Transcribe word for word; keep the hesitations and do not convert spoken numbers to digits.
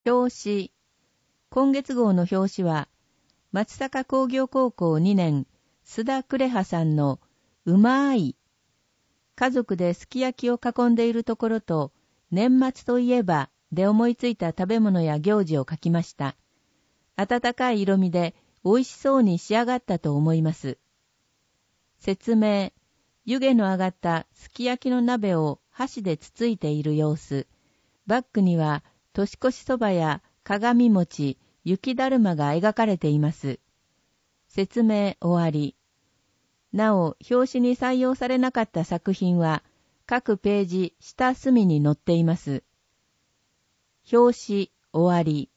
表紙。今月号の表紙は、松阪工業高校にねん、須田呉葉さんのうまい。家族ですき焼きを囲んでいるところと、年末といえばで思いついた食べ物や行事を書きました。温かい色味で美味しそうに仕上がったと思います。説明。湯気の上がったすき焼きの鍋を箸でつついている様子。バックには年越しそばや鏡餅、雪だるまが描かれています。説明終わり。なお、表紙に採用されなかった作品は各ページ下隅に載っています。表紙終わり。